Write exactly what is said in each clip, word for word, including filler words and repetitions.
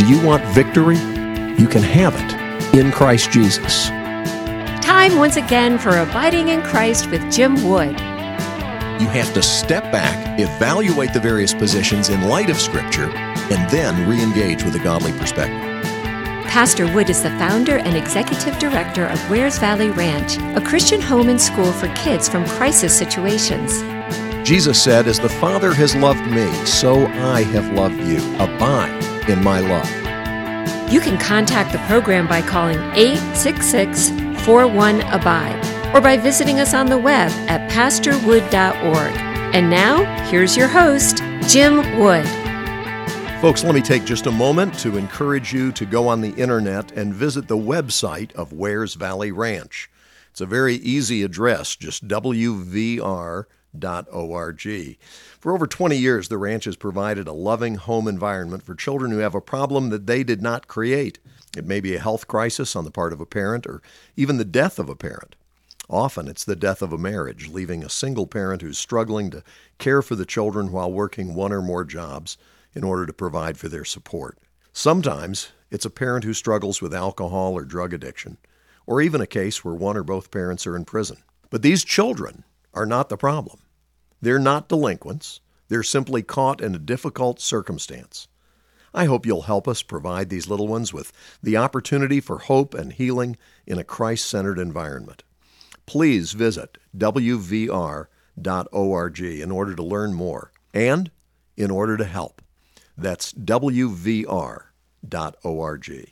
Do you want victory? You can have it in Christ Jesus. Time once again for Abiding in Christ with Jim Wood. You have to step back, evaluate the various positions in light of Scripture, and then re-engage with a godly perspective. Pastor Wood is the founder and executive director of Wares Valley Ranch, a Christian home and school for kids from crisis situations. Jesus said, "As the Father has loved me, so I have loved you. Abide in my love." You can contact the program by calling eight six six, four one, ABIDE or by visiting us on the web at pastor wood dot org. And now, here's your host, Jim Wood. Folks, let me take just a moment to encourage you to go on the internet and visit the website of Wares Valley Ranch. It's a very easy address, just w v r dot org. For over twenty years, the ranch has provided a loving home environment for children who have a problem that they did not create. It may be a health crisis on the part of a parent or even the death of a parent. Often it's the death of a marriage, leaving a single parent who's struggling to care for the children while working one or more jobs in order to provide for their support. Sometimes it's a parent who struggles with alcohol or drug addiction, or even a case where one or both parents are in prison. But these children are not the problem. They're not delinquents. They're simply caught in a difficult circumstance. I hope you'll help us provide these little ones with the opportunity for hope and healing in a Christ-centered environment. Please visit w v r dot org in order to learn more and in order to help. That's w v r dot org.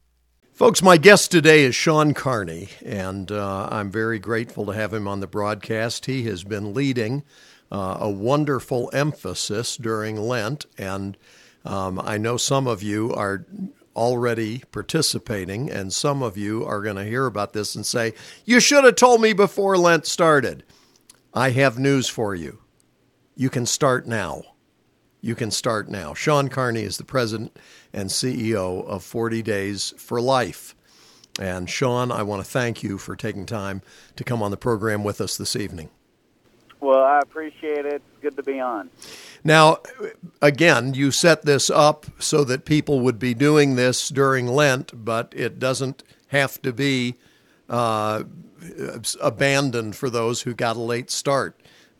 Folks, my guest today is Sean Carney, and uh, I'm very grateful to have him on the broadcast. He has been leading uh, a wonderful emphasis during Lent, and um, I know some of you are already participating, and some of you are going to hear about this and say, "You should have told me before Lent started." I have news for you. You can start now. You can start now. Sean Carney is the president and C E O of forty days for Life. And Sean, I want to thank you for taking time to come on the program with us this evening. Well, I appreciate it. It's good to be on. Now, again, you set this up so that people would be doing this during Lent, but it doesn't have to be uh, abandoned for those who got a late start.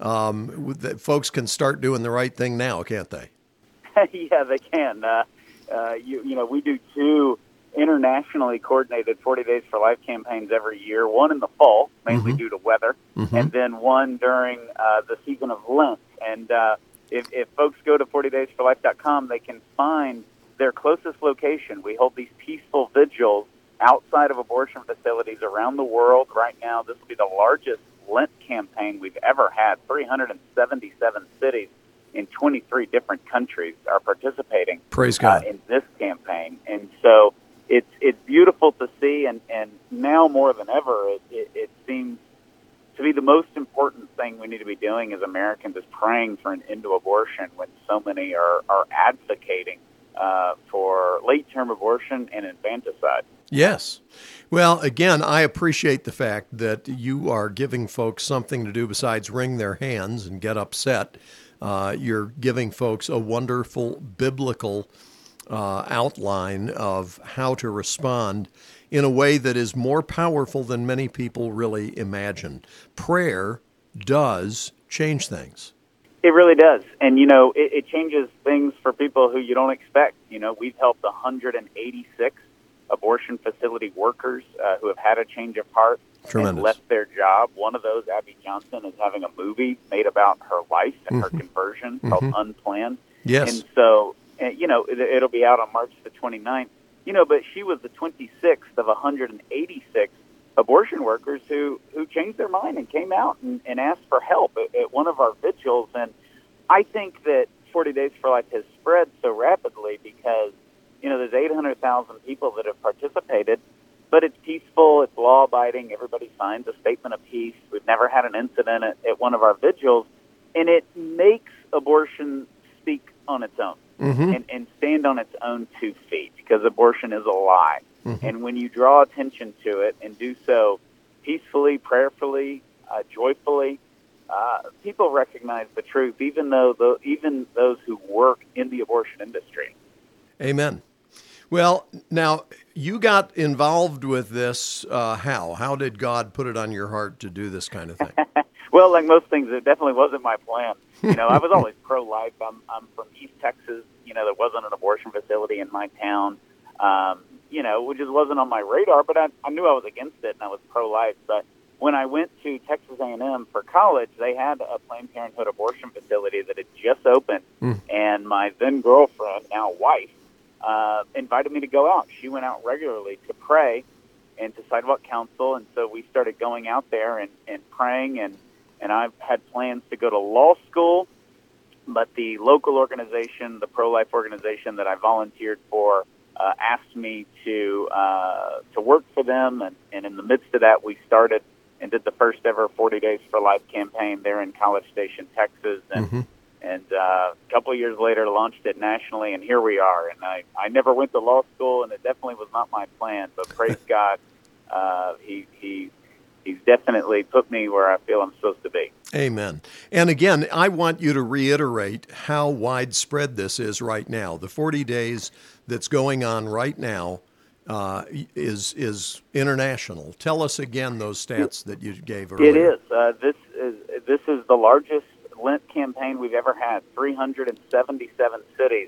Um, that folks can start doing the right thing now, can't they? Yeah, they can. Uh, uh, you, you know, we do two internationally coordinated forty days for Life campaigns every year, one in the fall, mainly mm-hmm. due to weather, mm-hmm. and then one during uh, the season of Lent. And uh, if, if folks go to forty days for life dot com, they can find their closest location. We hold these peaceful vigils outside of abortion facilities around the world. Right now, this will be the largest Lent campaign we've ever had. three hundred seventy-seven cities in twenty-three different countries are participating Praise God. Uh, in this campaign. And so it's it's beautiful to see, and, and now more than ever, it, it, it seems to be the most important thing we need to be doing as Americans is praying for an end to abortion when so many are, are advocating uh, for late-term abortion and infanticide. Yes. Well, again, I appreciate the fact that you are giving folks something to do besides wring their hands and get upset. Uh, you're giving folks a wonderful biblical uh, outline of how to respond in a way that is more powerful than many people really imagine. Prayer does change things. It really does. And, you know, it, it changes things for people who you don't expect. You know, we've helped one hundred eighty-six abortion facility workers uh, who have had a change of heart Tremendous. and left their job. One of those, Abby Johnson, is having a movie made about her life and mm-hmm. her conversion mm-hmm. called Unplanned. Yes. And so, uh, you know, it, it'll be out on March the twenty-ninth. You know, but she was the twenty-sixth of one hundred eighty-six abortion workers who, who changed their mind and came out and, and asked for help at, at one of our vigils. And I think that forty days for Life has spread so rapidly because, you know, there's eight hundred thousand people that have participated, but it's peaceful, it's law-abiding, everybody signs a statement of peace. We've never had an incident at, at one of our vigils, and it makes abortion speak on its own mm-hmm. and, and stand on its own two feet, because abortion is a lie. Mm-hmm. And when you draw attention to it and do so peacefully, prayerfully, uh, joyfully, uh, people recognize the truth, even though the, even those who work in the abortion industry. Amen. Well, now you got involved with this. Uh, how? How did God put it on your heart to do this kind of thing? Well, like most things, it definitely wasn't my plan. You know, I was always pro-life. I'm, I'm from East Texas. You know, there wasn't an abortion facility in my town. Um, you know, which just wasn't on my radar. But I, I knew I was against it, and I was pro-life. But when I went to Texas A and M for college, they had a Planned Parenthood abortion facility that had just opened, mm. and my then girlfriend, now wife, uh, invited me to go out. She went out regularly to pray and to sidewalk counsel, and so we started going out there and, and praying, and, and I had plans to go to law school, but the local organization, the pro-life organization that I volunteered for, uh, asked me to uh, to work for them, and, and in the midst of that, we started and did the first ever forty Days for Life campaign there in College Station, Texas, and mm-hmm. and uh, a couple of years later launched it nationally, and here we are. And I, I never went to law school, and it definitely was not my plan, but praise God, uh, he he he's definitely put me where I feel I'm supposed to be. Amen. And again, I want you to reiterate how widespread this is right now. The forty days that's going on right now Uh, is is international. Tell us again those stats that you gave earlier. It is. Uh, this is this is the largest Lent campaign we've ever had. three hundred seventy-seven cities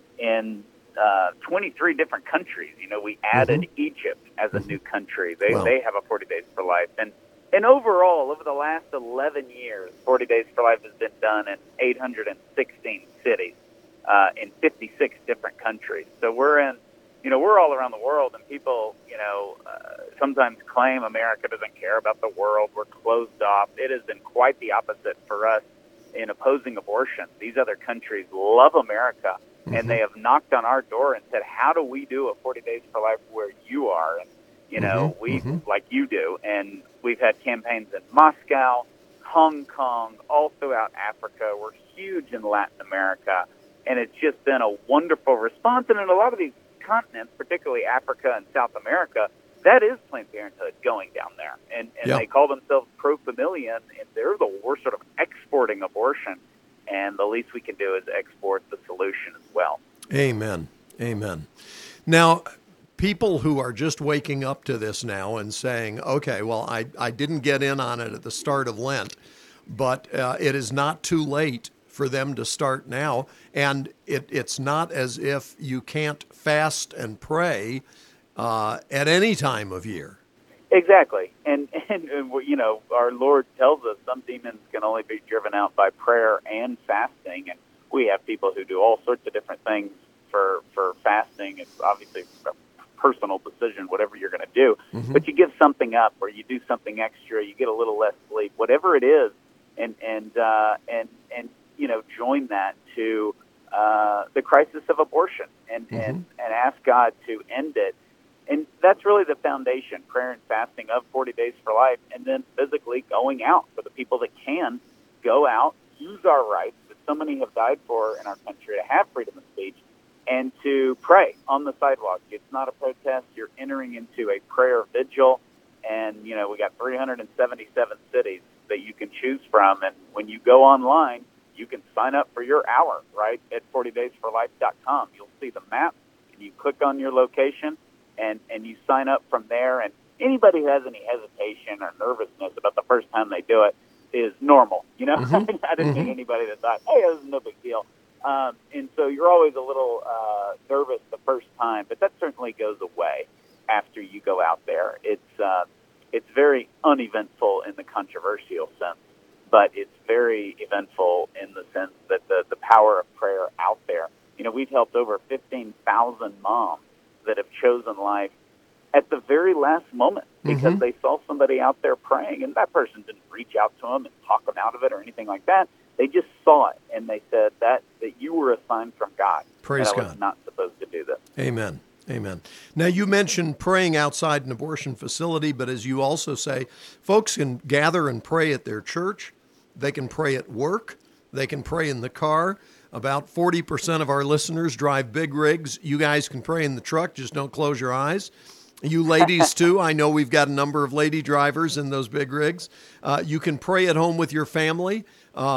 in uh, twenty-three different countries. You know, we added mm-hmm. Egypt as a mm-hmm. new country. They wow. they have a forty Days for Life, and and overall, over the last eleven years, forty Days for Life has been done in eight hundred sixteen cities uh, in fifty-six different countries. So we're in. You know, we're all around the world, and people, you know, uh, sometimes claim America doesn't care about the world. We're closed off. It has been quite the opposite for us in opposing abortion. These other countries love America, mm-hmm. and they have knocked on our door and said, how do we do a forty Days for Life where you are? And, you know, mm-hmm. we, mm-hmm. like you do. And we've had campaigns in Moscow, Hong Kong, all throughout Africa. We're huge in Latin America, and it's just been a wonderful response. And in a lot of these continents, particularly Africa and South America, that is Planned Parenthood going down there. And, and yep. they call themselves pro-familia, and they're the we're sort of exporting abortion, and the least we can do is export the solution as well. Amen. Amen. Now, people who are just waking up to this now and saying, okay, well, I, I didn't get in on it at the start of Lent, but uh, it is not too late for them to start now, and it, it's not as if you can't fast and pray uh, at any time of year. Exactly, and, and and you know, our Lord tells us some demons can only be driven out by prayer and fasting, and we have people who do all sorts of different things for for fasting. It's obviously a personal decision, whatever you're going to do, mm-hmm. but you give something up, or you do something extra, you get a little less sleep, whatever it is, and and uh, and and you know, join that to uh, the crisis of abortion and, mm-hmm. and, and ask God to end it. And that's really the foundation, prayer and fasting of forty Days for Life, and then physically going out for the people that can go out, use our rights that so many have died for in our country to have freedom of speech, and to pray on the sidewalk. It's not a protest. You're entering into a prayer vigil, and, you know, we got three hundred seventy-seven cities that you can choose from, and when you go online, you can sign up for your hour, right, at forty days for life dot com. You'll see the map, and you click on your location, and, and you sign up from there. And anybody who has any hesitation or nervousness about the first time they do it is normal. You know, mm-hmm. I didn't mm-hmm. meet anybody that thought, hey, this is no big deal. Um, and so you're always a little uh, nervous the first time, but that certainly goes away after you go out there. It's uh, it's very uneventful in the controversial sense, but it's very eventful in the sense that the, the power of prayer out there. You know, we've helped over fifteen thousand moms that have chosen life at the very last moment because mm-hmm. they saw somebody out there praying, and that person didn't reach out to them and talk them out of it or anything like that. They just saw it, and they said that, that you were a sign from God. Praise and I God. was not supposed to do this. Amen. Amen. Now, you mentioned praying outside an abortion facility, but as you also say, folks can gather and pray at their church. They can pray at work. They can pray in the car. About forty percent of our listeners drive big rigs. You guys can pray in the truck. Just don't close your eyes. You ladies, too. I know we've got a number of lady drivers in those big rigs. Uh, you can pray at home with your family. Um,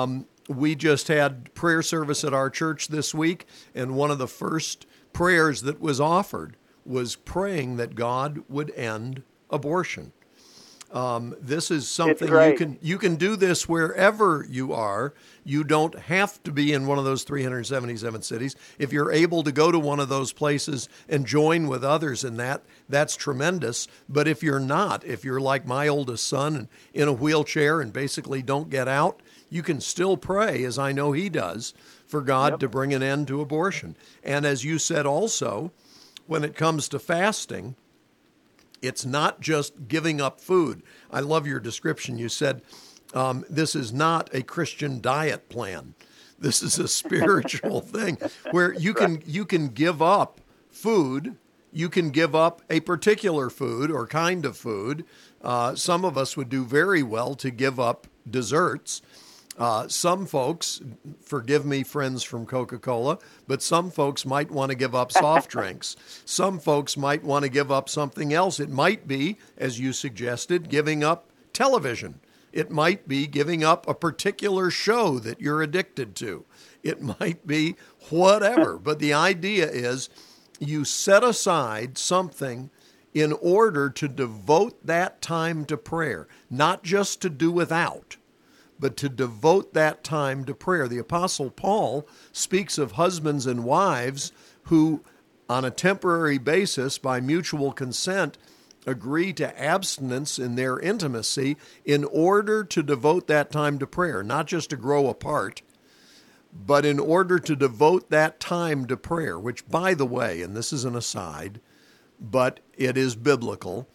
we just had prayer service at our church this week, and one of the first prayers that was offered was praying that God would end abortion. Um, this is something you can you can do this wherever you are. You don't have to be in one of those three hundred seventy-seven cities. If you're able to go to one of those places and join with others in that, that's tremendous. But if you're not, if you're like my oldest son and in a wheelchair and basically don't get out, you can still pray, as I know he does, for God yep. to bring an end to abortion. And as you said also, when it comes to fasting, it's not just giving up food. I love your description. You said um, this is not a Christian diet plan. This is a spiritual thing where you can you can give up food. You can give up a particular food or kind of food. Uh, some of us would do very well to give up desserts. Uh, some folks, forgive me, friends from Coca-Cola, but some folks might want to give up soft drinks. Some folks might want to give up something else. It might be, as you suggested, giving up television. It might be giving up a particular show that you're addicted to. It might be whatever. But the idea is you set aside something in order to devote that time to prayer, not just to do without, but to devote that time to prayer. The Apostle Paul speaks of husbands and wives who, on a temporary basis, by mutual consent, agree to abstinence in their intimacy in order to devote that time to prayer, not just to grow apart, but in order to devote that time to prayer, which, by the way, and this is an aside, but it is biblical,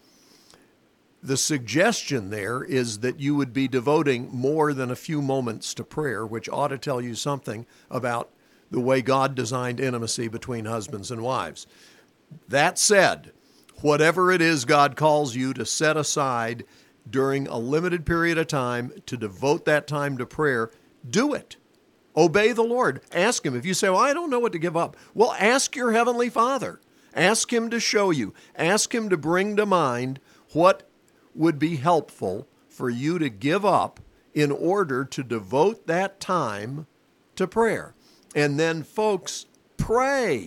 the suggestion there is that you would be devoting more than a few moments to prayer, which ought to tell you something about the way God designed intimacy between husbands and wives. That said, whatever it is God calls you to set aside during a limited period of time to devote that time to prayer, do it. Obey the Lord. Ask Him. If you say, well, I don't know what to give up, well, ask your Heavenly Father. Ask Him to show you. Ask Him to bring to mind what would be helpful for you to give up in order to devote that time to prayer. And then, folks, pray.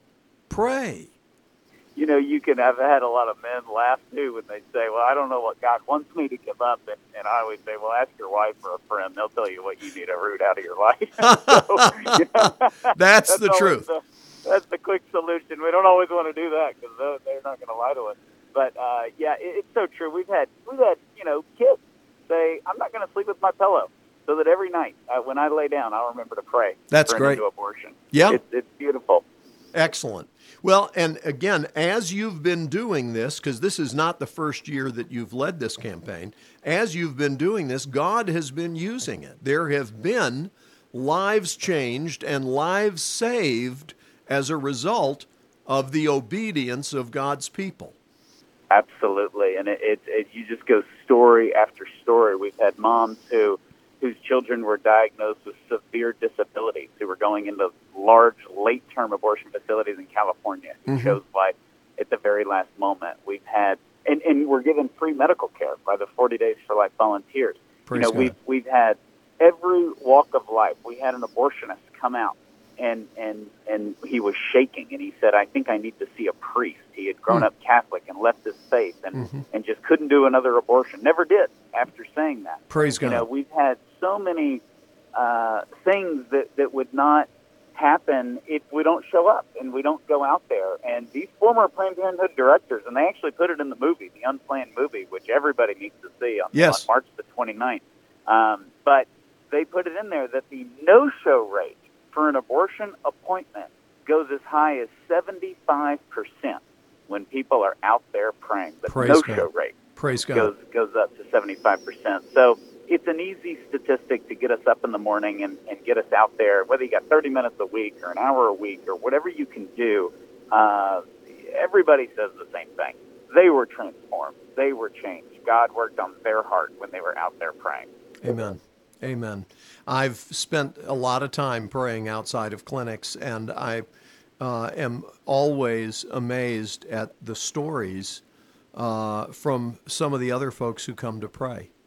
Pray. You know, you can, I've had a lot of men laugh, too, when they say, well, I don't know what God wants me to give up. And, and I always say, well, ask your wife or a friend. They'll tell you what you need to root out of your life. so, you know, that's, that's the truth. The, that's the quick solution. We don't always want to do that because they're not going to lie to us. But, uh, yeah, it, it's so true. We've had, we've had, you know, kids say, I'm not going to sleep with my pillow, so that every night uh, when I lay down, I'll remember to pray. That's for great. An end to abortion. Yeah. It's, it's beautiful. Excellent. Well, and again, as you've been doing this, because this is not the first year that you've led this campaign, as you've been doing this, God has been using it. There have been lives changed and lives saved as a result of the obedience of God's people. Absolutely, and it, it, it you just go story after story. We've had moms who whose children were diagnosed with severe disabilities, who were going into large late-term abortion facilities in California, who mm-hmm. chose life at the very last moment. We've had, and, and we're given free medical care by the forty Days for Life volunteers. Praise you know, God. we've we've had every walk of life. We had an abortionist come out. And, and and he was shaking, and he said, I think I need to see a priest. He had grown mm. up Catholic and left his faith and, mm-hmm. and just couldn't do another abortion. Never did after saying that. Praise God. You know, we've had so many uh, things that, that would not happen if we don't show up and we don't go out there. And these former Planned Parenthood directors, and they actually put it in the movie, the Unplanned movie, which everybody needs to see on, yes. on March the twenty-ninth. Um, but they put it in there that the no-show rate for an abortion appointment goes as high as seventy-five percent when people are out there praying. The Praise no-show God. rate Praise God. goes goes up to seventy-five percent. So it's an easy statistic to get us up in the morning and, and get us out there, whether you got thirty minutes a week or an hour a week or whatever you can do. Uh, everybody says the same thing. They were transformed. They were changed. God worked on their heart when they were out there praying. Amen. Amen. I've spent a lot of time praying outside of clinics, and I uh, am always amazed at the stories uh, from some of the other folks who come to pray.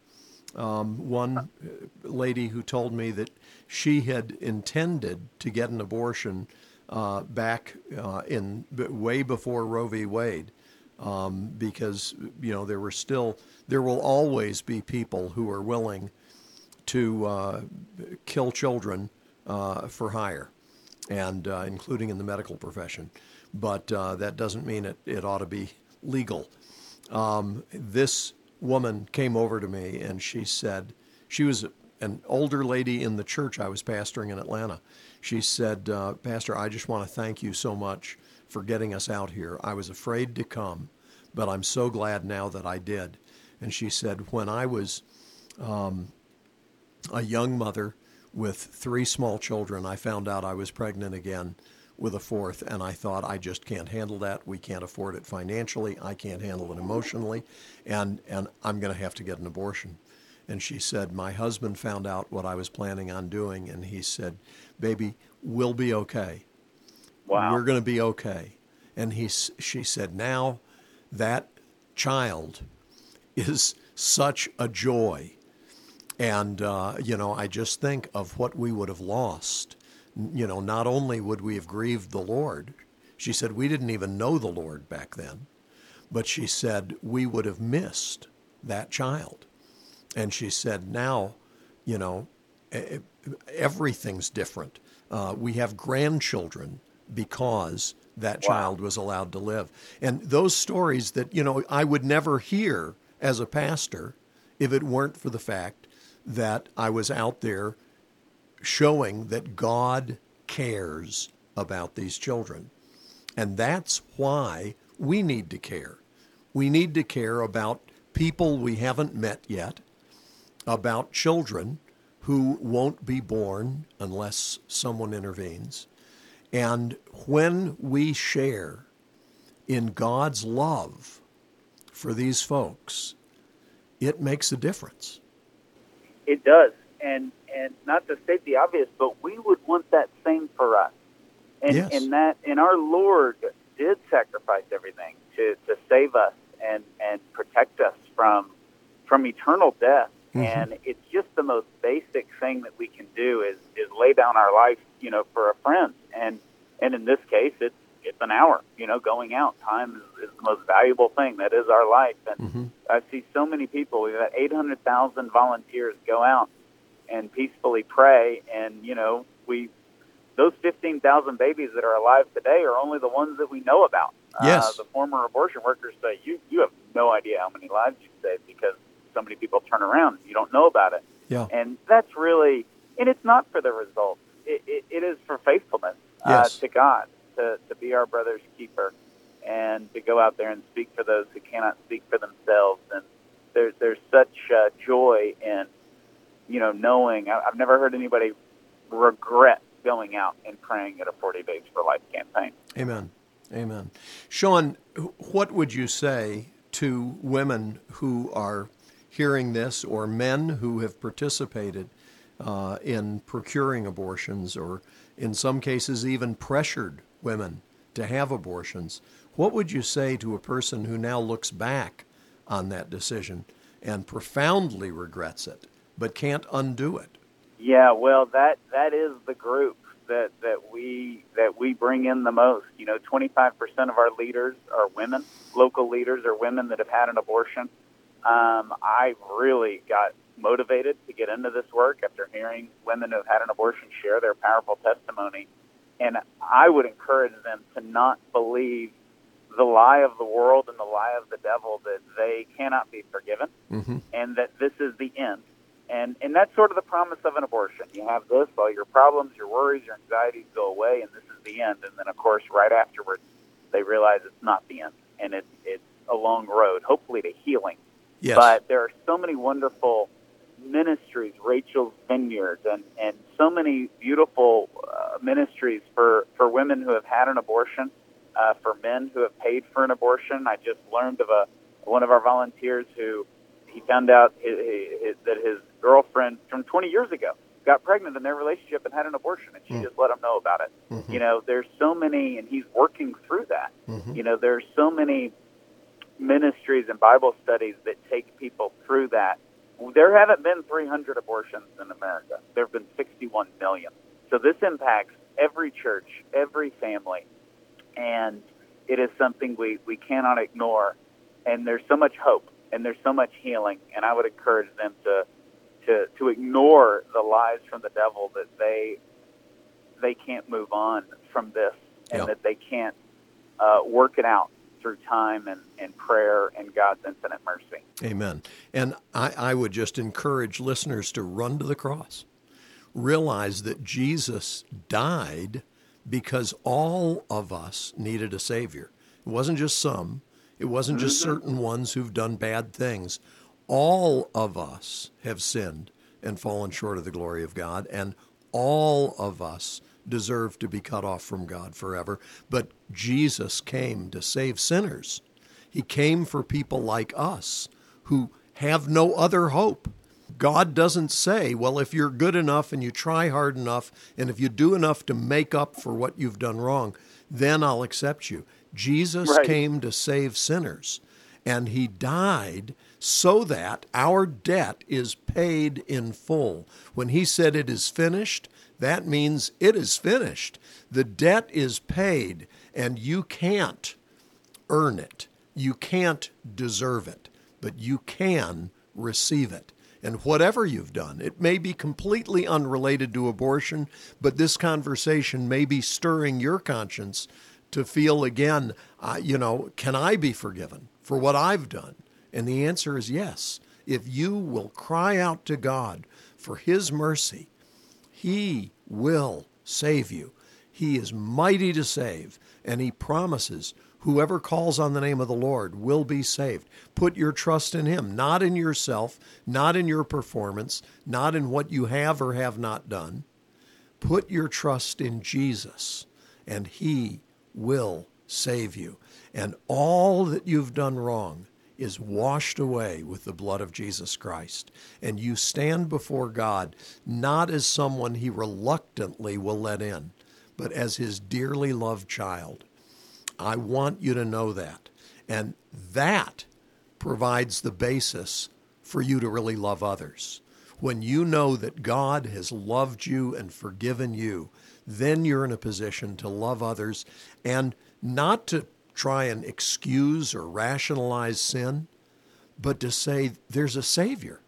Um, one lady who told me that she had intended to get an abortion uh, back uh, in way before Roe v. Wade, um, because you know there were still there will always be people who are willing to uh, kill children uh, for hire, and uh, including in the medical profession. But uh, that doesn't mean it, it ought to be legal. Um, this woman came over to me and she said, she was an older lady in the church I was pastoring in Atlanta. She said, uh, Pastor, I just want to thank you so much for getting us out here. I was afraid to come, but I'm so glad now that I did. And she said, when I was um, a young mother with three small children, I found out I was pregnant again with a fourth, and I thought, I just can't handle that. We can't afford it financially. I can't handle it emotionally, and, and I'm going to have to get an abortion. And she said, my husband found out what I was planning on doing, and he said, baby, we'll be okay. Wow. We're going to be okay. And he, she said, now that child is such a joy. And, uh, you know, I just think of what we would have lost. You know, not only would we have grieved the Lord, she said we didn't even know the Lord back then, but she said we would have missed that child. And she said now, you know, everything's different. Uh, we have grandchildren because that Wow. child was allowed to live. And those stories that, you know, I would never hear as a pastor if it weren't for the fact that I was out there showing that God cares about these children. And that's why we need to care. We need to care about people we haven't met yet, about children who won't be born unless someone intervenes. And when we share in God's love for these folks, it makes a difference. It does. And and not to state the obvious, but we would want that same for us. And Yes. and that and our Lord did sacrifice everything to, to save us and, and protect us from from eternal death. Mm-hmm. And it's just the most basic thing that we can do is, is lay down our life, you know, for a friend. And and in this case, it's it's an hour, you know, going out. Time is, is the most valuable thing. That is our life. And mm-hmm. I see so many people. We've had eight hundred thousand volunteers go out and peacefully pray. And, you know, we those fifteen thousand babies that are alive today are only the ones that we know about. Yes. Uh, the former abortion workers say, you, you have no idea how many lives you've saved because so many people turn around and you don't know about it. Yeah. And that's really, and it's not for the results. It, it, it is for faithfulness yes. uh, to God, to, to be our brother's keeper, and to go out there and speak for those who cannot speak for themselves. And there, there's such uh, joy in, you know, knowing. I, I've never heard anybody regret going out and praying at a forty Days for Life campaign. Amen. Amen. Sean, what would you say to women who are hearing this, or men who have participated uh, in procuring abortions, or in some cases even pressured women to have abortions? What would you say to a person who now looks back on that decision and profoundly regrets it, but can't undo it? Yeah, well, that that is the group that, that we that we bring in the most. You know, twenty-five percent of our leaders are women. Local leaders are women that have had an abortion. Um, I really got motivated to get into this work after hearing women who have had an abortion share their powerful testimony. And I would encourage them to not believe the lie of the world and the lie of the devil that they cannot be forgiven, mm-hmm. and that this is the end. And and that's sort of the promise of an abortion. You have this, all your problems, your worries, your anxieties go away, and this is the end. And then, of course, right afterwards, they realize it's not the end, and it's, it's a long road, hopefully to healing. Yes. But there are so many wonderful ministries, Rachel's Vineyard, and, and so many beautiful uh, ministries for, for women who have had an abortion, uh, for men who have paid for an abortion. I just learned of a one of our volunteers who he found out his, his, that his girlfriend from twenty years ago got pregnant in their relationship and had an abortion, and she mm. just let him know about it. Mm-hmm. You know, there's so many, and he's working through that. Mm-hmm. You know, there's so many ministries and Bible studies that take people through that. there haven't been three hundred abortions in America. There have been sixty-one million. So this impacts every church, every family, and it is something we, we cannot ignore. And there's so much hope, and there's so much healing, and I would encourage them to to, to ignore the lies from the devil that they they can't move on from this, and yeah. that they can't uh, work it out through time and, and prayer and God's infinite mercy. Amen. And I, I would just encourage listeners to run to the cross. Realize that Jesus died because all of us needed a Savior. It wasn't just some. It wasn't just Mm-hmm. certain ones who've done bad things. All of us have sinned and fallen short of the glory of God, and all of us deserve to be cut off from God forever. But Jesus came to save sinners. He came for people like us who have no other hope. God doesn't say, well, if you're good enough and you try hard enough, and if you do enough to make up for what you've done wrong, then I'll accept you. Jesus Right. came to save sinners, and he died so that our debt is paid in full. When he said it is finished, that means it is finished. The debt is paid, and you can't earn it. You can't deserve it, but you can receive it. And whatever you've done, it may be completely unrelated to abortion, but this conversation may be stirring your conscience to feel again, uh, you know, can I be forgiven for what I've done? And the answer is yes. If you will cry out to God for his mercy, he will save you. He is mighty to save, and he promises whoever calls on the name of the Lord will be saved. Put your trust in him, not in yourself, not in your performance, not in what you have or have not done. Put your trust in Jesus, and he will save you. And all that you've done wrong is washed away with the blood of Jesus Christ. And you stand before God not as someone he reluctantly will let in, but as his dearly loved child. I want you to know that. And that provides the basis for you to really love others. When you know that God has loved you and forgiven you, then you're in a position to love others, and not to try and excuse or rationalize sin, but to say there's a Savior.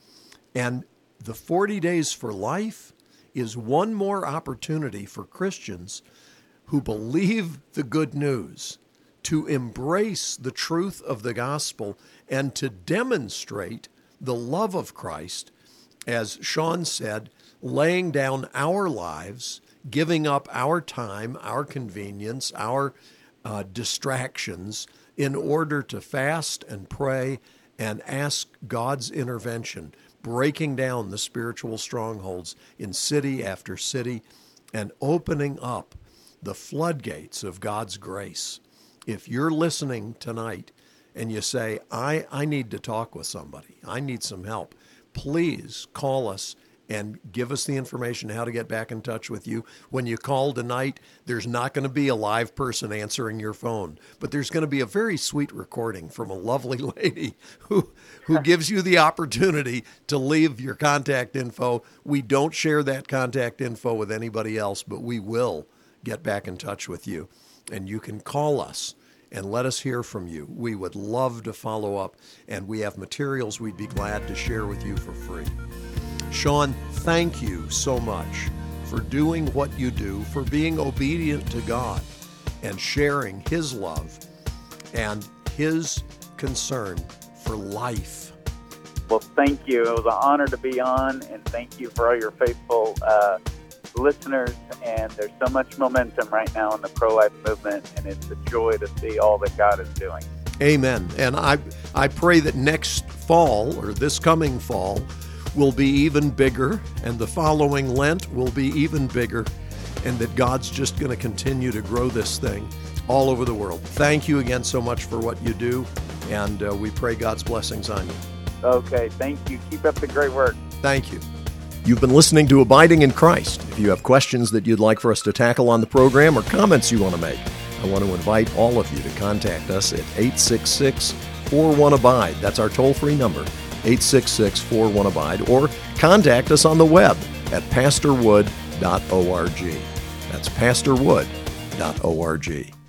And the forty days for life is one more opportunity for Christians who believe the good news to embrace the truth of the gospel and to demonstrate the love of Christ, as Sean said, laying down our lives, giving up our time, our convenience, our uh, distractions in order to fast and pray and ask God's intervention, breaking down the spiritual strongholds in city after city and opening up the floodgates of God's grace. If you're listening tonight and you say, I, I need to talk with somebody, I need some help, please call us and give us the information how to get back in touch with you. When you call tonight, there's not going to be a live person answering your phone, but there's going to be a very sweet recording from a lovely lady who who gives you the opportunity to leave your contact info. We don't share that contact info with anybody else, but we will get back in touch with you. And you can call us and let us hear from you. We would love to follow up, and we have materials we'd be glad to share with you for free. Sean, thank you so much for doing what you do, for being obedient to God and sharing his love and his concern for life. Well, thank you. It was an honor to be on, and thank you for all your faithful uh, listeners. And there's so much momentum right now in the pro-life movement, and it's a joy to see all that God is doing. Amen. And I, I pray that next fall, or this coming fall, will be even bigger, and the following Lent will be even bigger, and that God's just going to continue to grow this thing all over the world. Thank you again so much for what you do, and uh, we pray God's blessings on you. Okay, thank you. Keep up the great work. Thank you. You've been listening to Abiding in Christ. If you have questions that you'd like for us to tackle on the program or comments you want to make, I want to invite all of you to contact us at eight six six, four one, ABIDE. That's our toll-free number, eight six six, four one, ABIDE, or contact us on the web at pastor wood dot org. That's pastor wood dot org.